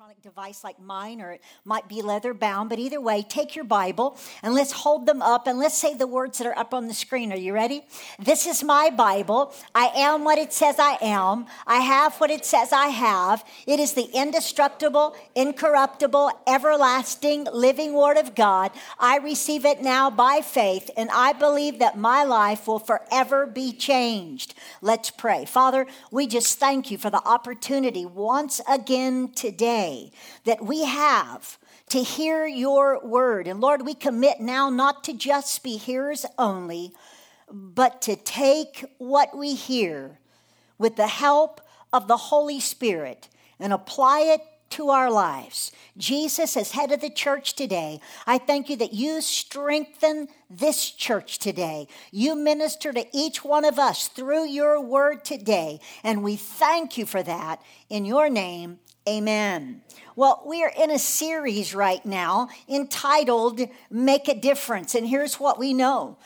electronic device like mine, or it might be leather bound, but either way, take your Bible and let's hold them up and let's say the words that are up on the screen. Are you ready? This is my Bible. I am what it says I am. I have what it says I have. It is the indestructible, incorruptible, everlasting, living Word of God. I receive it now by faith, and I believe that my life will forever be changed. Let's pray. Father, we just thank you for the opportunity once again today that we have to hear your word. And Lord, we commit now not to just be hearers only, but to take what we hear with the help of the Holy Spirit and apply it to our lives. Jesus, as head of the church today, I thank you that you strengthen this church today. You minister to each one of us through your word today, and we thank you for that. In your name, amen. Well, we are in a series right now entitled Make a Difference, and here's what we know.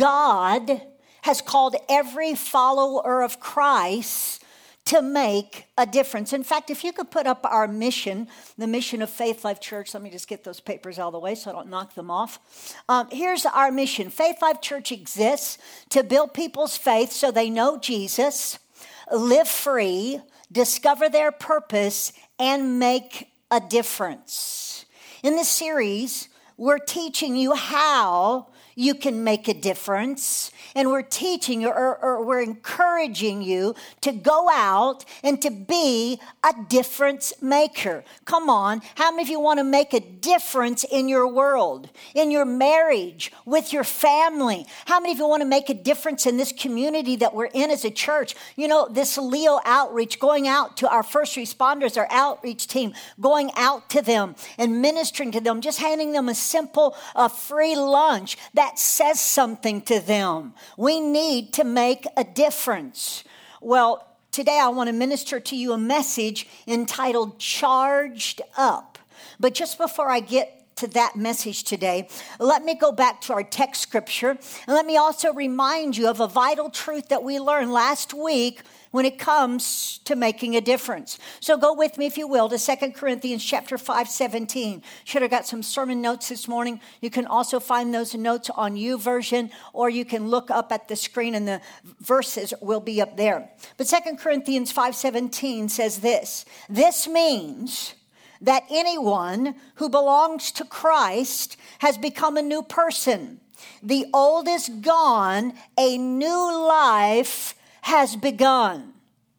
God has called every follower of Christ to make a difference. In fact, if you could put up our mission, the mission of Faith Life Church. Let me just get those papers out of the way so I don't knock them off. Here's our mission. Faith Life Church exists to build people's faith so they know Jesus, live free, discover their purpose, and make a difference. In this series, we're teaching you how you can make a difference. And we're teaching or we're encouraging you to go out and to be a difference maker. Come on. How many of you want to make a difference in your world, in your marriage, with your family? How many of you want to make a difference in this community that we're in as a church? You know, this Leo outreach, going out to our first responders, our outreach team, going out to them and ministering to them, just handing them a simple free lunch that says something to them. We need to make a difference. Well, today I want to minister to you a message entitled Charged Up. But just before I get to that message today, let me go back to our text scripture. And let me also remind you of a vital truth that we learned last week when it comes to making a difference. So go with me, if you will, to 2 Corinthians chapter 5:17. Should have got some sermon notes this morning. You can also find those notes on YouVersion, or you can look up at the screen and the verses will be up there. But 2 Corinthians 5:17 says this. This means that anyone who belongs to Christ has become a new person. The old is gone, a new life has begun.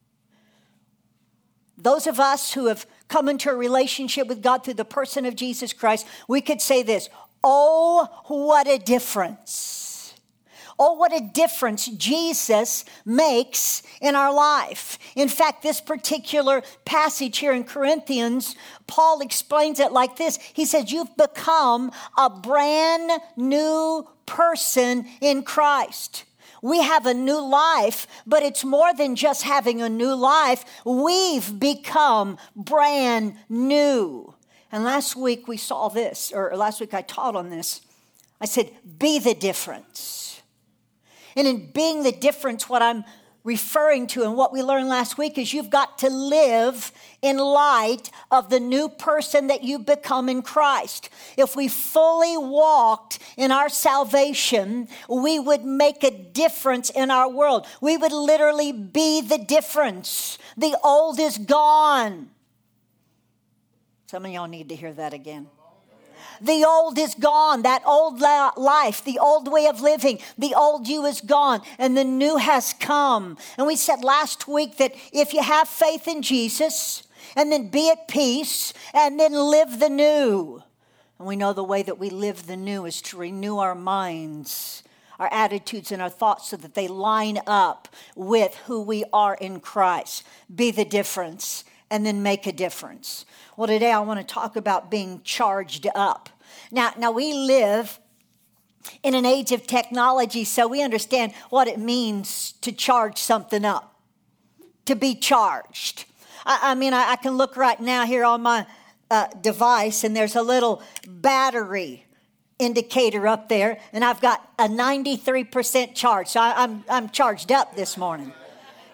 Those of us who have come into a relationship with God through the person of Jesus Christ, we could say this, oh, what a difference. Oh, what a difference Jesus makes in our life. In fact, this particular passage here in Corinthians, Paul explains it like this. He says, you've become a brand new person in Christ. We have a new life, but it's more than just having a new life. We've become brand new. And last week we saw this, or last week I taught on this. I said, be the difference. And in being the difference, what I'm referring to and what we learned last week is you've got to live in light of the new person that you've become in Christ. If we fully walked in our salvation, we would make a difference in our world. We would literally be the difference. The old is gone. Some of y'all need to hear that again. The old is gone. That old life, the old way of living, the old you is gone, and the new has come. And we said last week that if you have faith in Jesus, and then be at peace, and then live the new. And we know the way that we live the new is to renew our minds, our attitudes, and our thoughts so that they line up with who we are in Christ. Be the difference, and then make a difference. Well, today I want to talk about being charged up. Now we live in an age of technology, so we understand what it means to charge something up, to be charged. I mean, I can look right now here on my device, and there's a little battery indicator up there, and I've got a 93% charge, so I'm charged up this morning.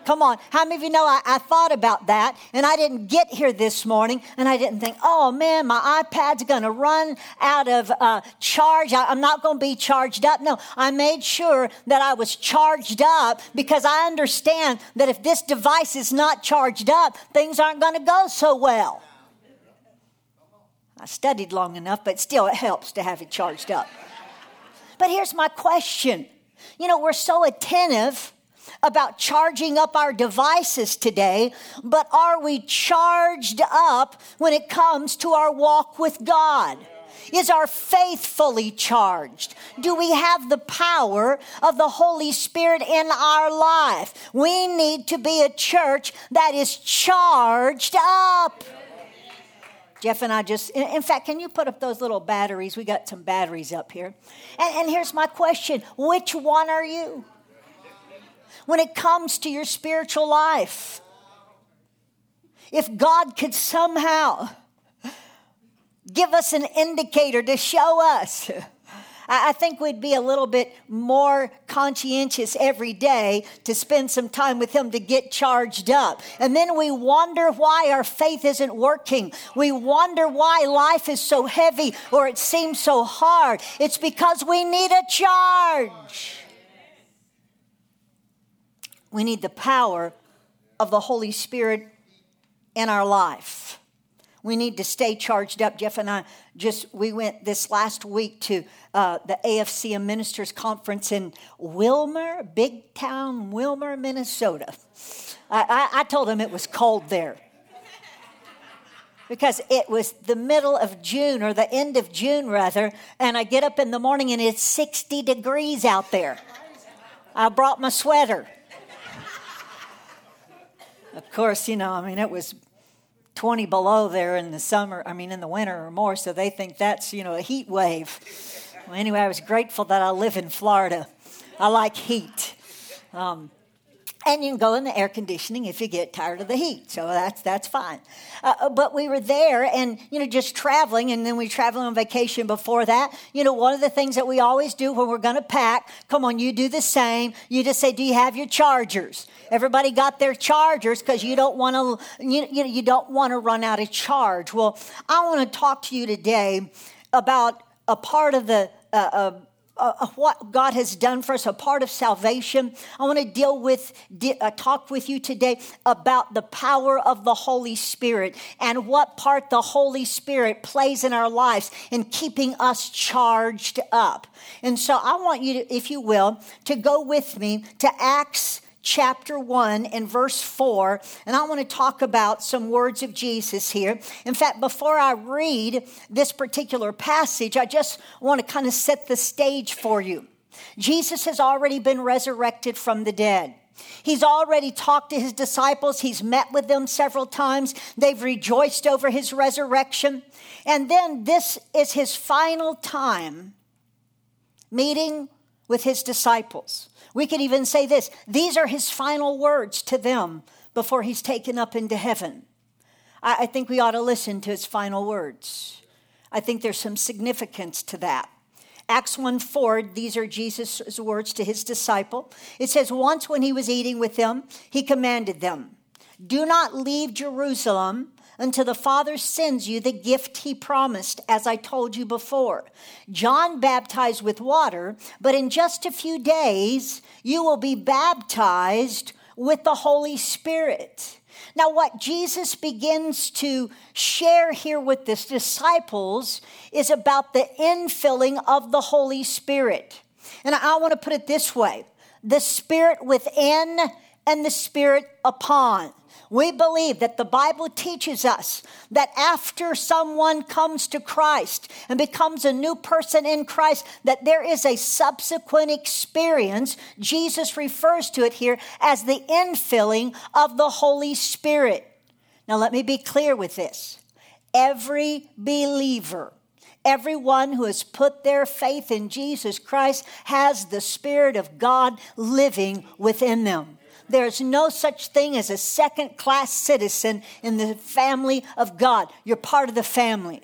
Come on. How many of you know I thought about that and I didn't get here this morning and I didn't think, oh man, my iPad's going to run out of charge. I'm not going to be charged up. No, I made sure that I was charged up because I understand that if this device is not charged up, things aren't going to go so well. I studied long enough, but still it helps to have it charged up. But here's my question. You know, we're so attentive about charging up our devices today, but are we charged up when it comes to our walk with God? Is our faith fully charged? Do we have the power of the Holy Spirit in our life? We need to be a church that is charged up. Jeff and I in fact, can you put up those little batteries? We got some batteries up here. And here's my question. Which one are you? When it comes to your spiritual life, if God could somehow give us an indicator to show us, I think we'd be a little bit more conscientious every day to spend some time with Him to get charged up. And then we wonder why our faith isn't working. We wonder why life is so heavy or it seems so hard. It's because we need a charge. We need the power of the Holy Spirit in our life. We need to stay charged up. Jeff and I we went this last week to the AFCM Ministers Conference in Big Town Wilmer, Minnesota. I told him it was cold there because it was the middle of June or the end of June rather, and I get up in the morning and it's 60 degrees out there. I brought my sweater. Of course, it was 20 below there in the winter or more, so they think that's, a heat wave. Well, anyway, I was grateful that I live in Florida. I like heat. And you can go in the air conditioning if you get tired of the heat, so that's fine. But we were there and, just traveling, and then we traveled on vacation before that. One of the things that we always do when we're going to pack, come on, you do the same. You just say, do you have your chargers? Everybody got their chargers because you don't want to run out of charge. Well, I want to talk to you today about a part of the what God has done for us, a part of salvation. I want to talk with you today about the power of the Holy Spirit and what part the Holy Spirit plays in our lives in keeping us charged up. And so I want you to, if you will, to go with me to Acts chapter 1 and verse 4, and I want to talk about some words of Jesus here. In fact, before I read this particular passage, I just want to kind of set the stage for you. Jesus has already been resurrected from the dead. He's already talked to his disciples. He's met with them several times. They've rejoiced over his resurrection. And then this is his final time meeting with his disciples. We could even say this. These are his final words to them before he's taken up into heaven. I think we ought to listen to his final words. I think there's some significance to that. Acts 1:4, these are Jesus' words to his disciple. It says, once when he was eating with them, he commanded them, do not leave Jerusalem until the Father sends you the gift he promised, as I told you before. John baptized with water, but in just a few days, you will be baptized with the Holy Spirit. Now, what Jesus begins to share here with his disciples is about the infilling of the Holy Spirit. And I want to put it this way, the Spirit within and the Spirit upon. We believe that the Bible teaches us that after someone comes to Christ and becomes a new person in Christ, that there is a subsequent experience. Jesus refers to it here as the infilling of the Holy Spirit. Now, let me be clear with this. Every believer, everyone who has put their faith in Jesus Christ has the Spirit of God living within them. There's no such thing as a second-class citizen in the family of God. You're part of the family.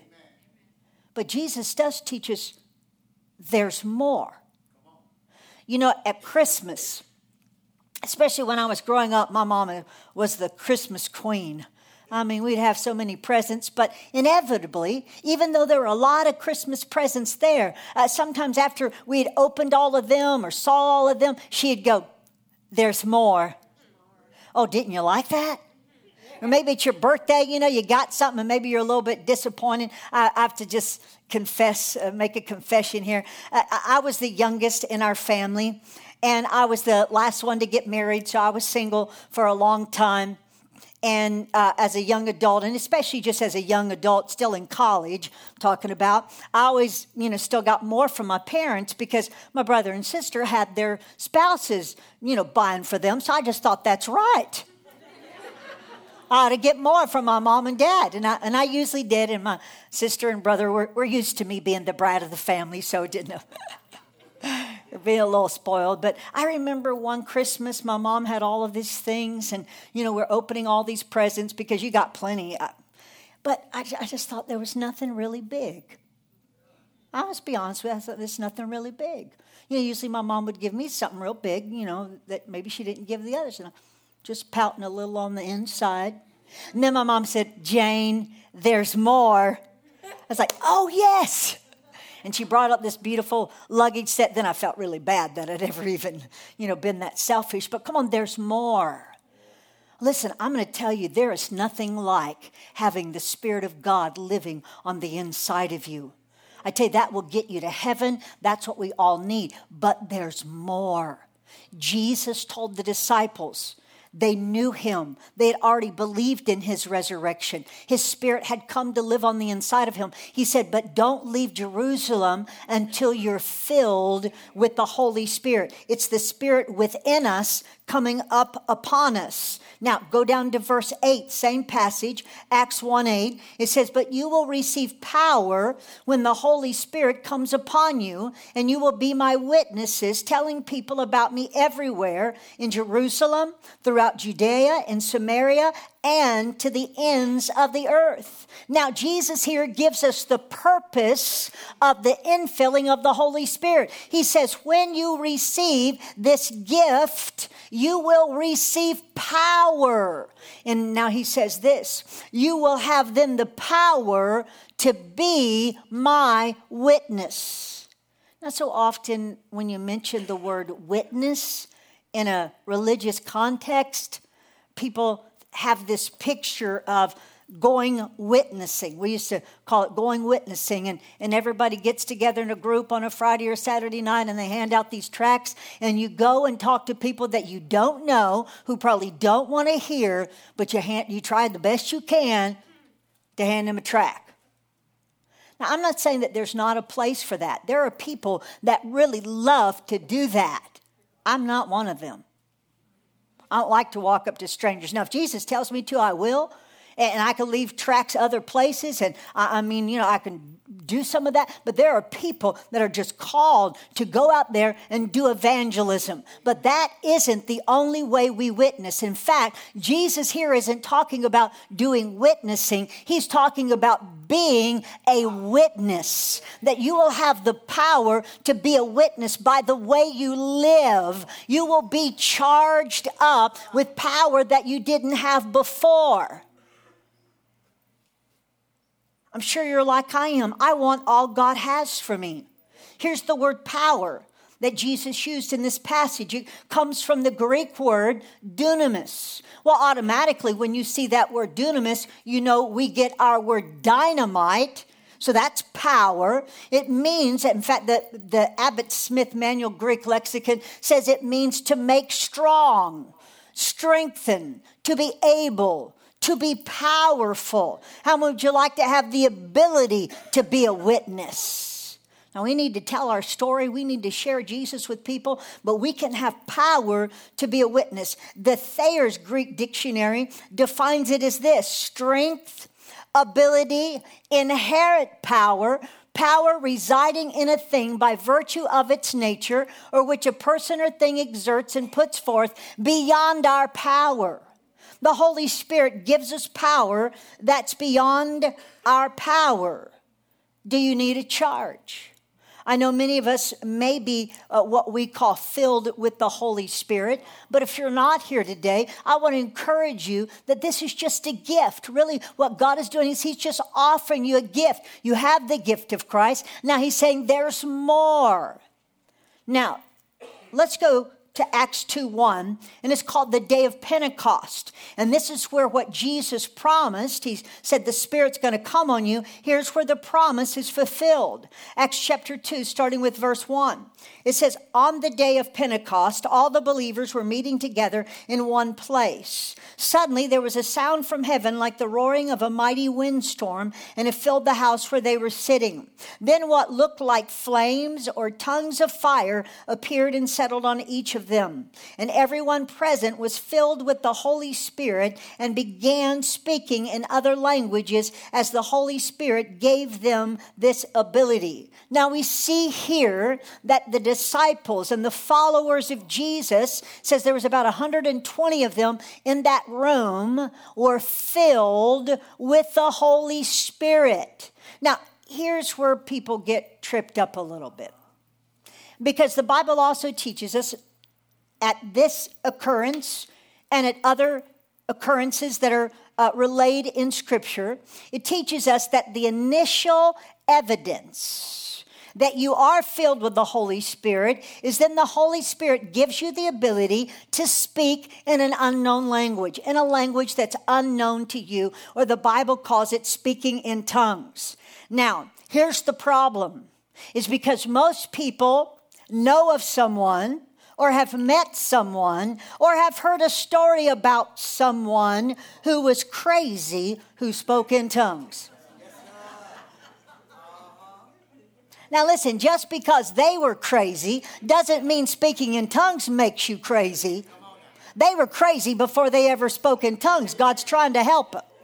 But Jesus does teach us there's more. At Christmas, Especially when I was growing up, my mama was the Christmas queen. I mean, we'd have so many presents, but inevitably, even though there were a lot of Christmas presents there, sometimes after we'd opened all of them or saw all of them, she'd go, "There's more." Oh, didn't you like that? Or maybe it's your birthday, you got something and maybe you're a little bit disappointed. I have to just make a confession here. I was the youngest in our family, and I was the last one to get married, so I was single for a long time. And as a young adult, and especially just as a young adult, still in college, talking about, I always, still got more from my parents because my brother and sister had their spouses, buying for them. So I just thought that's right. I ought to get more from my mom and dad. And I usually did. And my sister and brother were used to me being the brat of the family, so it didn't being a little spoiled. But I remember one Christmas, my mom had all of these things, and, we're opening all these presents because you got plenty. But I just thought there was nothing really big. I must be honest with you, I thought there's nothing really big. Usually my mom would give me something real big, that maybe she didn't give the others. And I'm just pouting a little on the inside. And then my mom said, "Jane, there's more." I was like, "Oh, yes." And she brought up this beautiful luggage set. Then I felt really bad that I'd ever even, been that selfish. But come on, there's more. Listen, I'm going to tell you, there is nothing like having the Spirit of God living on the inside of you. I tell you, that will get you to heaven. That's what we all need. But there's more. Jesus told the disciples, they knew him. They had already believed in his resurrection. His Spirit had come to live on the inside of him. He said, but don't leave Jerusalem until you're filled with the Holy Spirit. It's the Spirit within us coming up upon us. Now, go down to verse 8, same passage, Acts 1:8. It says, but you will receive power when the Holy Spirit comes upon you, and you will be my witnesses, telling people about me everywhere in Jerusalem, throughout Judea and Samaria, and to the ends of the earth. Now, Jesus here gives us the purpose of the infilling of the Holy Spirit. He says, when you receive this gift, you will receive power. And now he says this, you will have then the power to be my witness. Now, so often when you mention the word witness in a religious context, people have this picture of going witnessing. We used to call it going witnessing, and everybody gets together in a group on a Friday or Saturday night, and they hand out these tracts, and you go and talk to people that you don't know, who probably don't want to hear, but you try the best you can to hand them a tract. Now, I'm not saying that there's not a place for that. There are people that really love to do that. I'm not one of them. I don't like to walk up to strangers. Now, if Jesus tells me to, I will. And I can leave tracts other places. And I can do some of that. But there are people that are just called to go out there and do evangelism. But that isn't the only way we witness. In fact, Jesus here isn't talking about doing witnessing. He's talking about being a witness. That you will have the power to be a witness by the way you live. You will be charged up with power that you didn't have before. I'm sure you're like I am. I want all God has for me. Here's the word power that Jesus used in this passage. It comes from the Greek word dunamis. Well, automatically, when you see that word dunamis, we get our word dynamite. So that's power. It means, in fact, the Abbott Smith Manual Greek Lexicon says it means to make strong, strengthen, to be able, to be powerful. How would you like to have the ability to be a witness? Now, we need to tell our story. We need to share Jesus with people, but we can have power to be a witness. The Thayer's Greek dictionary defines it as this: strength, ability, inherent power, power residing in a thing by virtue of its nature, or which a person or thing exerts and puts forth beyond our power. The Holy Spirit gives us power that's beyond our power. Do you need a charge? I know many of us may be what we call filled with the Holy Spirit, but if you're not here today, I want to encourage you that this is just a gift. Really, what God is doing is He's just offering you a gift. You have the gift of Christ. Now He's saying there's more. Now, let's go to Acts 2:1, and it's called the Day of Pentecost. And this is where what Jesus promised, He said the Spirit's going to come on you. Here's where the promise is fulfilled. Acts chapter 2, starting with verse 1. It says, on the day of Pentecost, all the believers were meeting together in one place. Suddenly there was a sound from heaven like the roaring of a mighty windstorm, and it filled the house where they were sitting. Then what looked like flames or tongues of fire appeared and settled on each of them. And everyone present was filled with the Holy Spirit and began speaking in other languages as the Holy Spirit gave them this ability. Now we see here that the disciples and the followers of Jesus, says there was about 120 of them in that room, were filled with the Holy Spirit. Now, here's where people get tripped up a little bit. Because the Bible also teaches us at this occurrence and at other occurrences that are relayed in Scripture, it teaches us that the initial evidence that you are filled with the Holy Spirit is then the Holy Spirit gives you the ability to speak in an unknown language, in a language that's unknown to you, or the Bible calls it speaking in tongues. Now, here's the problem, is because most people know of someone or have met someone or have heard a story about someone who was crazy who spoke in tongues. Now listen, just because they were crazy doesn't mean speaking in tongues makes you crazy. They were crazy before they ever spoke in tongues. God's trying to help them.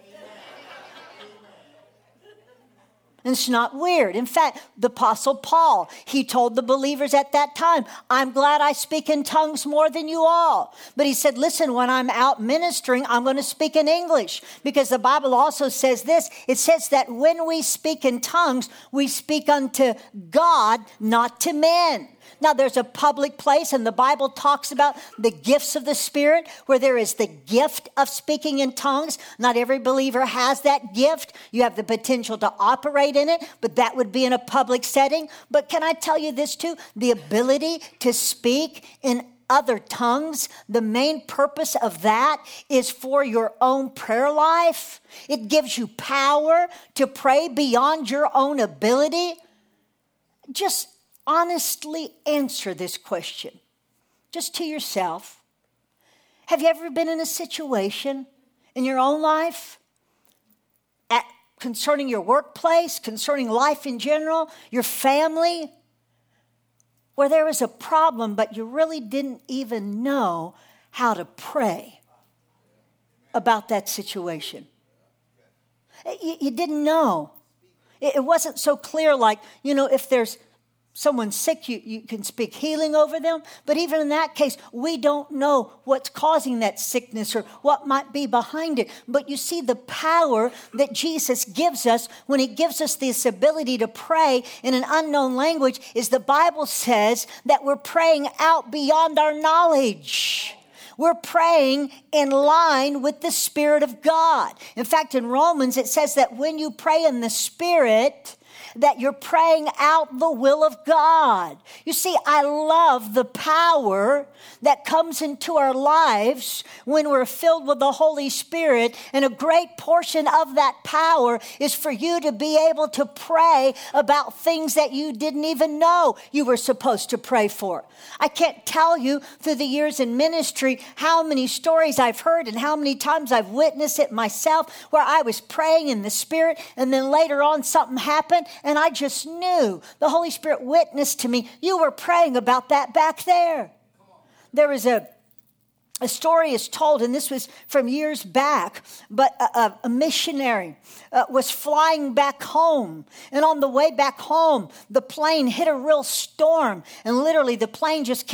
And it's not weird. In fact, the Apostle Paul, he told the believers at that time, I'm glad I speak in tongues more than you all. But he said, listen, when I'm out ministering, I'm going to speak in English. Because the Bible also says this. It says that when we speak in tongues, we speak unto God, not to men. Now, there's a public place, and the Bible talks about the gifts of the Spirit, where there is the gift of speaking in tongues. Not every believer has that gift. You have the potential to operate in it, but that would be in a public setting. But can I tell you this too? The ability to speak in other tongues, the main purpose of that is for your own prayer life. It gives you power to pray beyond your own ability. Just honestly answer this question, just to yourself. Have you ever been in a situation in your own life, concerning your workplace, concerning life in general, your family, where there was a problem, but you really didn't even know how to pray about that situation? You didn't know. It wasn't so clear, like, if there's someone's sick, you can speak healing over them. But even in that case, we don't know what's causing that sickness or what might be behind it. But you see the power that Jesus gives us when He gives us this ability to pray in an unknown language is the Bible says that we're praying out beyond our knowledge. We're praying in line with the Spirit of God. In fact, in Romans, it says that when you pray in the Spirit, that you're praying out the will of God. You see, I love the power that comes into our lives when we're filled with the Holy Spirit, and a great portion of that power is for you to be able to pray about things that you didn't even know you were supposed to pray for. I can't tell you through the years in ministry how many stories I've heard and how many times I've witnessed it myself where I was praying in the Spirit and then later on something happened and I just knew. The Holy Spirit witnessed to me, you were praying about that back there. There was a story is told, and this was from years back, but a missionary was flying back home. And on the way back home, the plane hit a real storm. And literally the plane just kept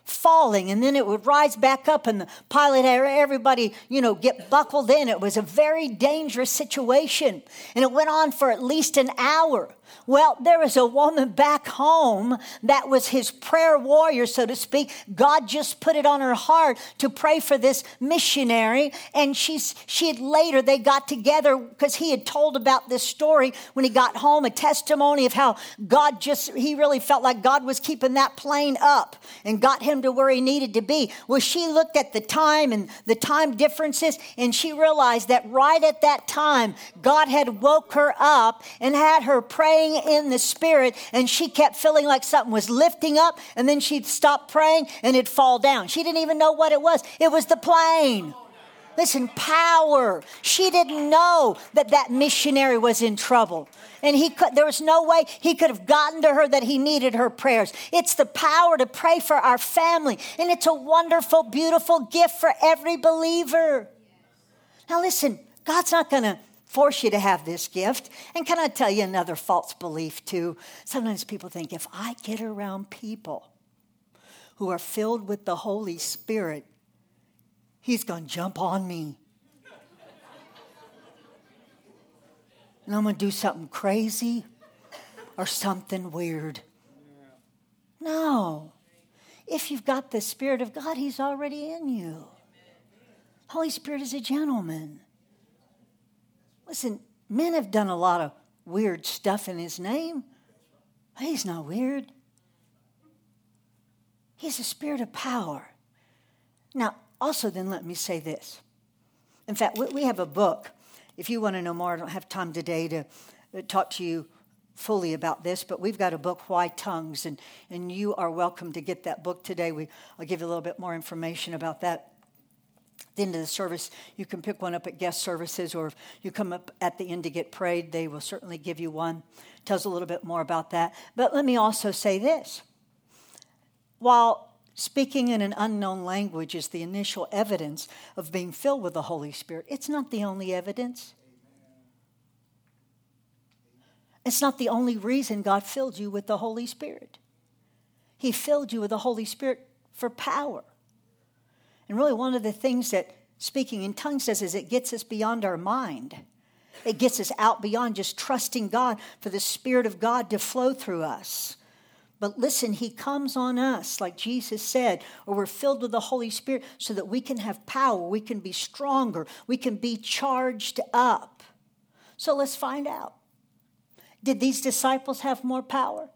falling, and then it would rise back up, and the pilot had everybody, get buckled in. It was a very dangerous situation, and it went on for at least an hour. Well, there was a woman back home that was his prayer warrior, so to speak. God just put it on her heart to pray for this missionary. And they got together because he had told about this story when he got home, a testimony of how he really felt like God was keeping that plane up and got him to where he needed to be. Well, she looked at the time and the time differences, and she realized that right at that time, God had woke her up and had her praying in the Spirit, and she kept feeling like something was lifting up, and then she'd stop praying and it'd fall down. She didn't even know what it was. It was the plane. Listen, power. She didn't know that missionary was in trouble. And there was no way he could have gotten to her that he needed her prayers. It's the power to pray for our family. And it's a wonderful, beautiful gift for every believer. Now listen, God's not going to force you to have this gift. And can I tell you another false belief too? Sometimes people think if I get around people who are filled with the Holy Spirit, He's going to jump on me. And I'm going to do something crazy or something weird. No. If you've got the Spirit of God, He's already in you. Holy Spirit is a gentleman. Listen, men have done a lot of weird stuff in His name. He's not weird. He's a spirit of power. Now, also then let me say this. In fact, we have a book. If you want to know more, I don't have time today to talk to you fully about this, but we've got a book, Why Tongues, and you are welcome to get that book today. I'll give you a little bit more information about that. At the end of the service, you can pick one up at guest services, or if you come up at the end to get prayed, they will certainly give you one. Tells a little bit more about that. But let me also say this. While speaking in an unknown language is the initial evidence of being filled with the Holy Spirit, it's not the only evidence. It's not the only reason God filled you with the Holy Spirit. He filled you with the Holy Spirit for power. And really one of the things that speaking in tongues does is it gets us beyond our mind. It gets us out beyond just trusting God for the Spirit of God to flow through us. But listen, He comes on us, like Jesus said, or we're filled with the Holy Spirit so that we can have power, we can be stronger, we can be charged up. So let's find out. Did these disciples have more power?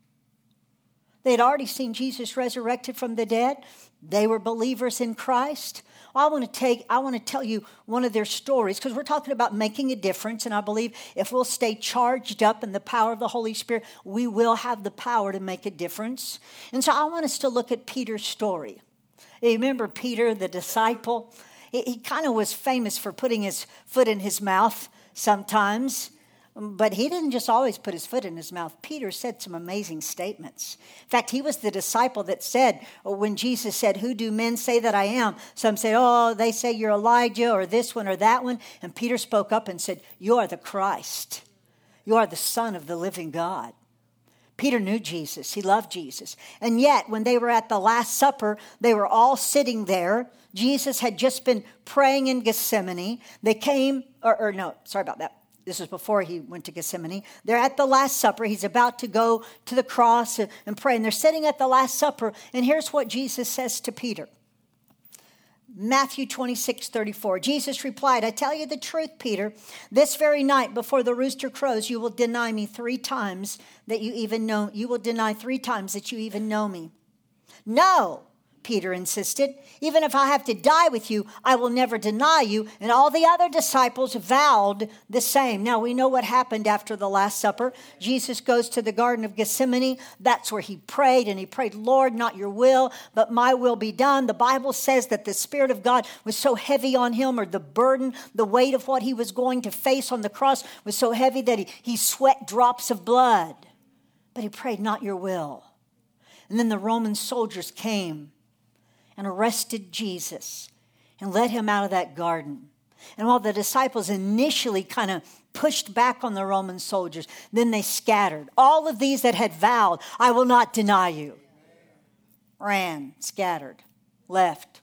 They had already seen Jesus resurrected from the dead. They were believers in Christ. I want to tell you one of their stories, because we're talking about making a difference, and I believe if we'll stay charged up in the power of the Holy Spirit, we will have the power to make a difference. And so I want us to look at Peter's story. You remember Peter, the disciple? He kind of was famous for putting his foot in his mouth sometimes. But he didn't just always put his foot in his mouth. Peter said some amazing statements. In fact, he was the disciple that said, when Jesus said, "Who do men say that I am?" Some said, "Oh, they say you're Elijah or this one or that one." And Peter spoke up and said, "You are the Christ. You are the Son of the living God." Peter knew Jesus. He loved Jesus. And yet, when they were at the Last Supper, they were all sitting there. Jesus had just been praying in Gethsemane. They came, sorry about that. This was before he went to Gethsemane. They're at the Last Supper. He's about to go to the cross and pray. And they're sitting at the Last Supper. And here's what Jesus says to Peter. Matthew 26:34. Jesus replied, "I tell you the truth, Peter. This very night before the rooster crows, you will deny me 3 times that you even know. You will deny 3 times that you even know me." "No," Peter insisted. "Even if I have to die with you, I will never deny you." And all the other disciples vowed the same. Now, we know what happened after the Last Supper. Jesus goes to the Garden of Gethsemane. That's where he prayed. And he prayed, "Lord, not your will, but my will be done." The Bible says that the Spirit of God was so heavy on him, or the burden, the weight of what he was going to face on the cross was so heavy that he sweat drops of blood. But he prayed, "Not your will." And then the Roman soldiers came and arrested Jesus and led him out of that garden. And while the disciples initially kind of pushed back on the Roman soldiers, then they scattered. All of these that had vowed, "I will not deny you," ran, scattered, left.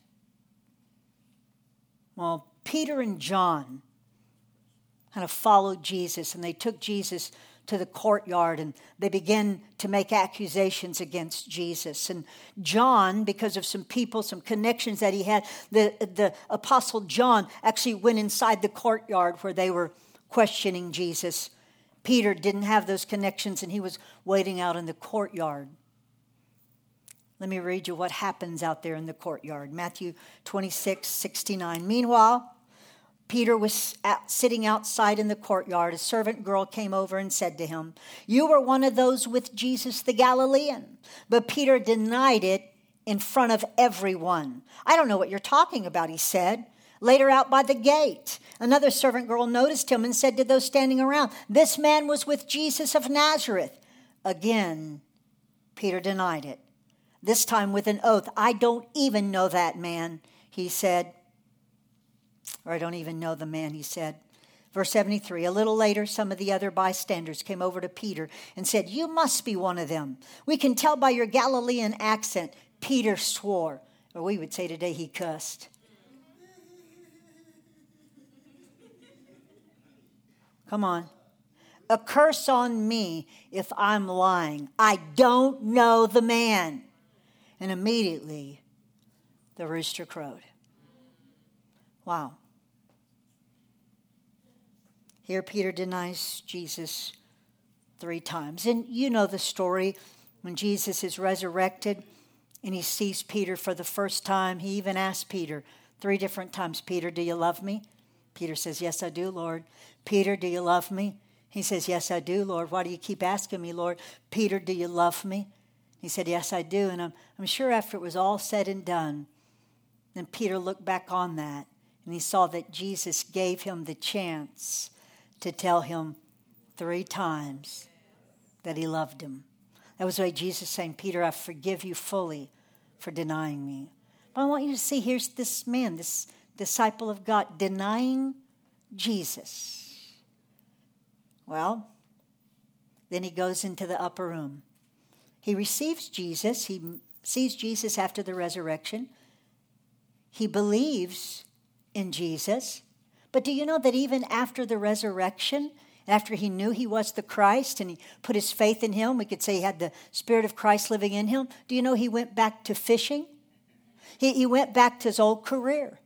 Well, Peter and John kind of followed Jesus, and they took Jesus to the courtyard, and they began to make accusations against Jesus. And John, because of some people, some connections that he had, the Apostle John actually went inside the courtyard where they were questioning Jesus. Peter didn't have those connections, and he was waiting out in the courtyard. Let me read you what happens out there in the courtyard. Matthew 26:69. Meanwhile, Peter was sitting outside in the courtyard. A servant girl came over and said to him, "You were one of those with Jesus the Galilean." But Peter denied it in front of everyone. "I don't know what you're talking about," he said. Later, out by the gate, another servant girl noticed him and said to those standing around, "This man was with Jesus of Nazareth." Again, Peter denied it, this time with an oath. "I don't even know that man," he said. Or, "I don't even know the man," he said. Verse 73, a little later, some of the other bystanders came over to Peter and said, "You must be one of them. We can tell by your Galilean accent." Peter swore, or we would say today he cussed. Come on. "A curse on me if I'm lying. I don't know the man." And immediately the rooster crowed. Wow. Here Peter denies Jesus 3 times. And you know the story when Jesus is resurrected and he sees Peter for the first time. He even asks Peter 3 different times, "Peter, do you love me?" Peter says, "Yes, I do, Lord." "Peter, do you love me?" He says, "Yes, I do, Lord." "Why do you keep asking me, Lord?" "Peter, do you love me?" He said, "Yes, I do." And I'm sure after it was all said and done, then Peter looked back on that and he saw that Jesus gave him the chance to tell him 3 times that he loved him. That was why Jesus saying, "Peter, I forgive you fully for denying me." But I want you to see, here's this man, this disciple of God, denying Jesus. Well, then he goes into the upper room. He receives Jesus. He sees Jesus after the resurrection. He believes in Jesus. But do you know that even after the resurrection, after he knew he was the Christ and he put his faith in him, we could say he had the Spirit of Christ living in him, do you know he went back to fishing? He went back to his old career.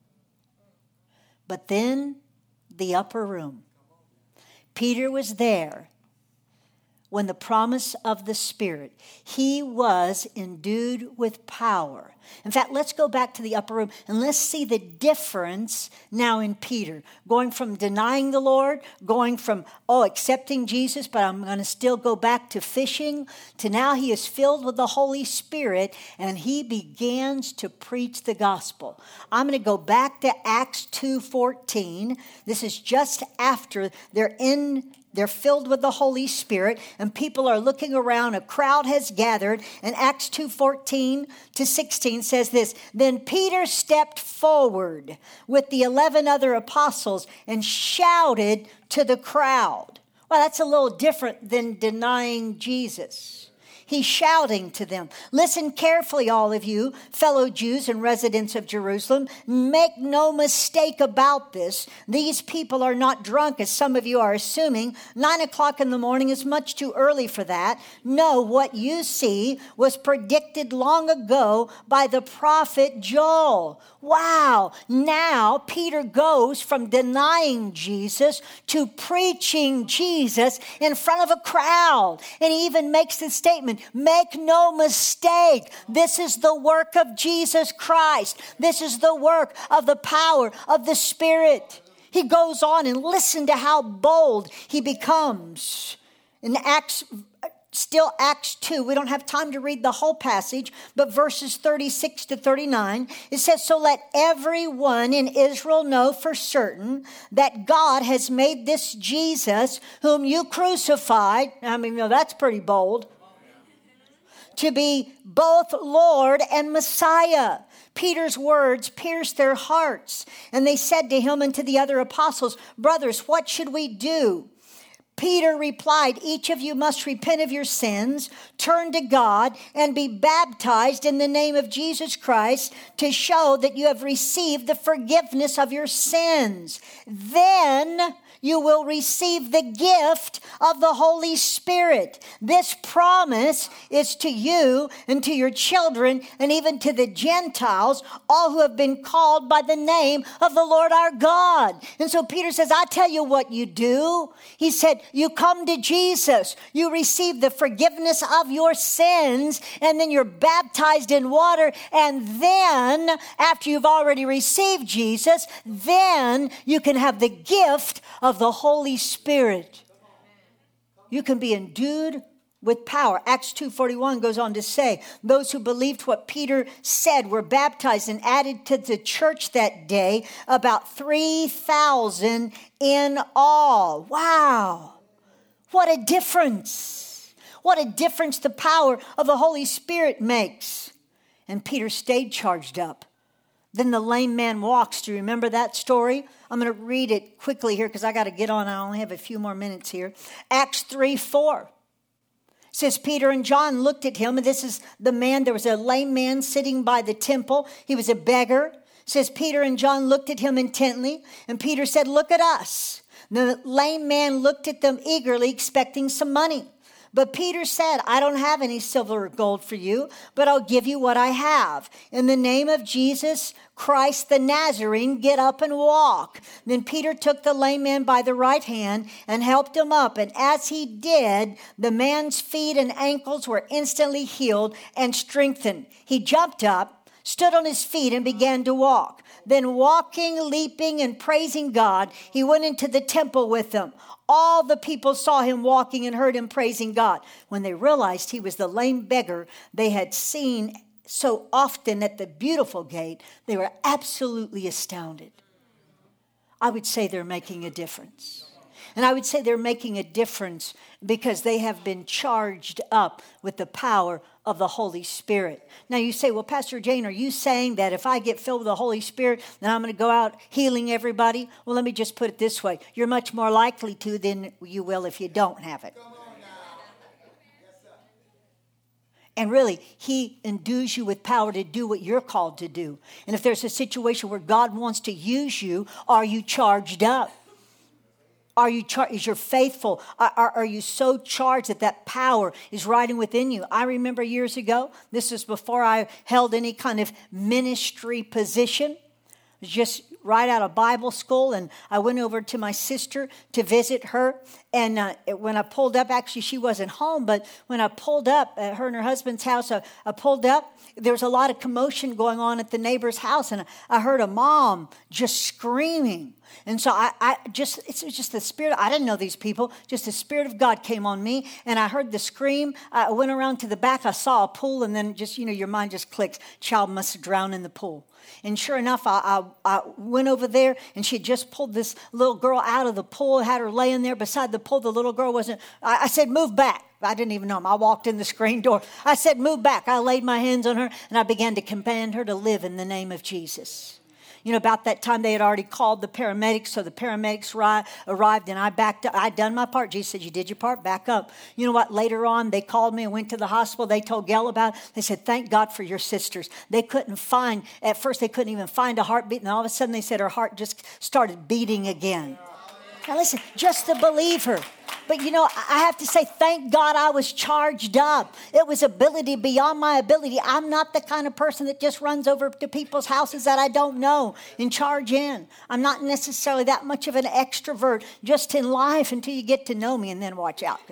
But then the upper room. Peter was there when the promise of the Spirit, he was endued with power. In fact, let's go back to the upper room and let's see the difference now in Peter. Going from denying the Lord, going from, accepting Jesus, but I'm going to still go back to fishing, to now he is filled with the Holy Spirit and he begins to preach the gospel. I'm going to go back to Acts 2:14. This is just after they're filled with the Holy Spirit, and people are looking around. A crowd has gathered, and Acts 2:14-16 says this, "Then Peter stepped forward with the 11 other apostles and shouted to the crowd." Well, that's a little different than denying Jesus. He's shouting to them. "Listen carefully, all of you, fellow Jews and residents of Jerusalem. Make no mistake about this. These people are not drunk, as some of you are assuming. 9 o'clock in the morning is much too early for that. No, what you see was predicted long ago by the prophet Joel." Wow. Now Peter goes from denying Jesus to preaching Jesus in front of a crowd. And he even makes the statement, "Make no mistake, this is the work of Jesus Christ. This is the work of the power of the Spirit." He goes on, and listen to how bold he becomes. In Acts 2, we don't have time to read the whole passage, but verses 36-39, it says, "So let everyone in Israel know for certain that God has made this Jesus, whom you crucified," that's pretty bold, "to be both Lord and Messiah." Peter's words pierced their hearts, and they said to him and to the other apostles, "Brothers, what should we do?" Peter replied, each of you must repent of your sins, turn to God, and be baptized in the name of Jesus Christ to show that you have received the forgiveness of your sins. Then you will receive the gift of the Holy Spirit. This promise is to you and to your children and even to the Gentiles, all who have been called by the name of the Lord our God. And so Peter says, I tell you what you do. He said, you come to Jesus, you receive the forgiveness of your sins, and then you're baptized in water. And then, after you've already received Jesus, then you can have the gift of the Holy Spirit. You can be endued with power. Acts 2:41 goes on to say, those who believed what Peter said were baptized and added to the church that day, about 3,000 in all. Wow. What a difference. What a difference the power of the Holy Spirit makes. And Peter stayed charged up. Then the lame man walks. Do you remember that story? I'm going to read it quickly here because I got to get on. I only have a few more minutes here. Acts 3:4 says Peter and John looked at him. And this is the man. There was a lame man sitting by the temple. He was a beggar. Says Peter and John looked at him intently. And Peter said, look at us. The lame man looked at them eagerly, expecting some money. But Peter said, I don't have any silver or gold for you, but I'll give you what I have. In the name of Jesus Christ the Nazarene, get up and walk. Then Peter took the lame man by the right hand and helped him up. And as he did, the man's feet and ankles were instantly healed and strengthened. He jumped up, stood on his feet, and began to walk. Then walking, leaping, and praising God, he went into the temple with them. All the people saw him walking and heard him praising God. When they realized he was the lame beggar they had seen so often at the beautiful gate, they were absolutely astounded. I would say they're making a difference. And I would say they're making a difference because they have been charged up with the power of the Holy Spirit. Now you say, well, Pastor Jane, are you saying that if I get filled with the Holy Spirit, then I'm going to go out healing everybody? Well, let me just put it this way. You're much more likely to than you will if you don't have it. And really, he endues you with power to do what you're called to do. And if there's a situation where God wants to use you, are you charged up? Are you is you're faithful? Are you so charged that that power is riding within you? I remember years ago, this was before I held any kind of ministry position. It was just right out of Bible school, and I went over to my sister to visit her. And when I pulled up, actually she wasn't home, but when I pulled up at her and her husband's house, I pulled up. There was a lot of commotion going on at the neighbor's house, and I heard a mom just screaming. And so it was just the Spirit. I didn't know these people. Just the Spirit of God came on me, and I heard the scream. I went around to the back. I saw a pool, and then just, your mind just clicks. Child must have drowned in the pool. And sure enough, I went over there, and she had just pulled this little girl out of the pool, had her laying there beside the pool. The little girl wasn't. I said, move back. I didn't even know him. I walked in the screen door. I said, move back. I laid my hands on her, and I began to command her to live in the name of Jesus. About that time, they had already called the paramedics, so the paramedics arrived, and I backed up. I'd done my part. Jesus said, you did your part, back up. You know what? Later on, they called me and went to the hospital. They told Gail about it. They said, thank God for your sisters. At first, they couldn't even find a heartbeat, and all of a sudden, they said her heart just started beating again. Now listen, just to believe her. But I have to say, thank God I was charged up. It was ability beyond my ability. I'm not the kind of person that just runs over to people's houses that I don't know and charge in. I'm not necessarily that much of an extrovert just in life until you get to know me, and then watch out.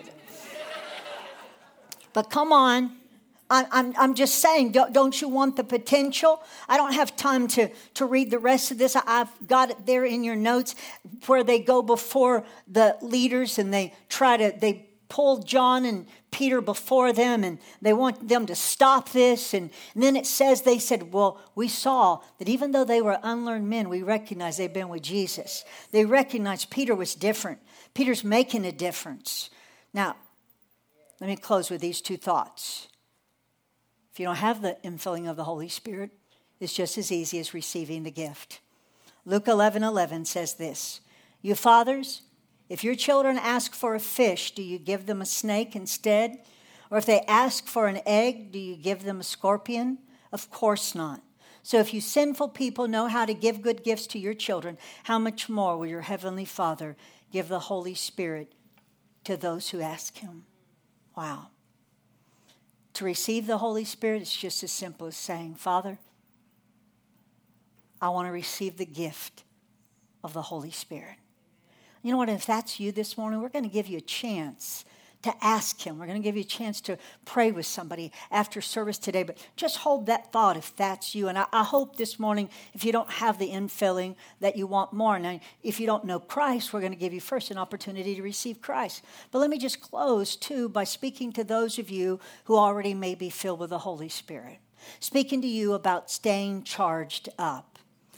But come on. I'm just saying, don't you want the potential? I don't have time to read the rest of this. I've got it there in your notes where they go before the leaders and they pull John and Peter before them, and they want them to stop this. And then it says, they said, well, we saw that even though they were unlearned men, we recognize they've been with Jesus. They recognized Peter was different. Peter's making a difference. Now, let me close with these two thoughts. If you don't have the infilling of the Holy Spirit, it's just as easy as receiving the gift. Luke 11:11 says this, you fathers, If your children ask for a fish, do you give them a snake instead? Or if they ask for an egg, do you give them a scorpion? Of course not. So if you sinful people know how to give good gifts to your children, how much more will your heavenly Father give the Holy Spirit to those who ask him? Wow. To receive the Holy Spirit is just as simple as saying, Father, I want to receive the gift of the Holy Spirit. You know what? If that's you this morning, we're going to give you a chance to ask him. We're going to give you a chance to pray with somebody after service today. But just hold that thought if that's you. And I hope this morning, if you don't have the infilling, that you want more. Now, if you don't know Christ, we're going to give you first an opportunity to receive Christ. But let me just close, too, by speaking to those of you who already may be filled with the Holy Spirit. Speaking to you about staying charged up.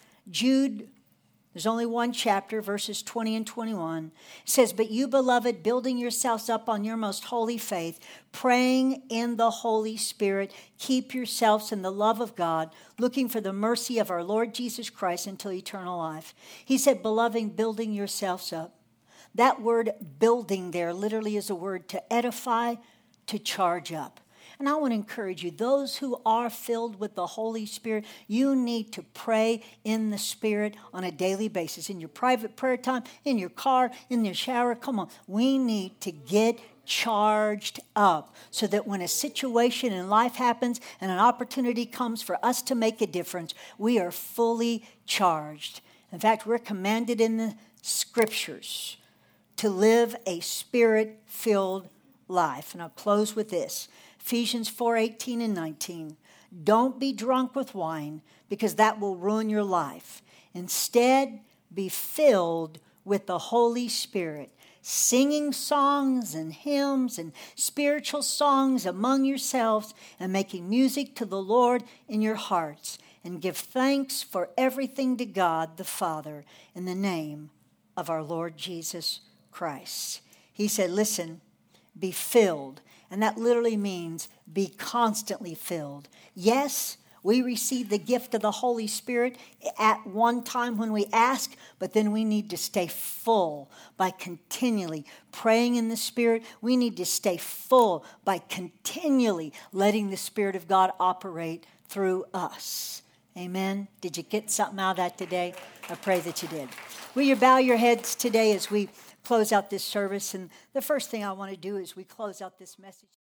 Jude, there's only one chapter, verses 20 and 21. It says, but you, beloved, building yourselves up on your most holy faith, praying in the Holy Spirit, keep yourselves in the love of God, looking for the mercy of our Lord Jesus Christ until eternal life. He said, beloved, building yourselves up. That word building there literally is a word to edify, to charge up. And I want to encourage you, those who are filled with the Holy Spirit, you need to pray in the Spirit on a daily basis. In your private prayer time, in your car, in your shower. Come on, we need to get charged up so that when a situation in life happens and an opportunity comes for us to make a difference, we are fully charged. In fact, we're commanded in the Scriptures to live a Spirit-filled life. And I'll close with this. Ephesians 4:18 and 19. Don't be drunk with wine, because that will ruin your life. Instead, be filled with the Holy Spirit, singing songs and hymns and spiritual songs among yourselves, and making music to the Lord in your hearts. And give thanks for everything to God the Father in the name of our Lord Jesus Christ. He said, listen, be filled. And that literally means be constantly filled. Yes, we receive the gift of the Holy Spirit at one time when we ask, but then we need to stay full by continually praying in the Spirit. We need to stay full by continually letting the Spirit of God operate through us. Amen. Did you get something out of that today? I pray that you did. Will you bow your heads today as we close out this service? And the first thing I want to do is we close out this message.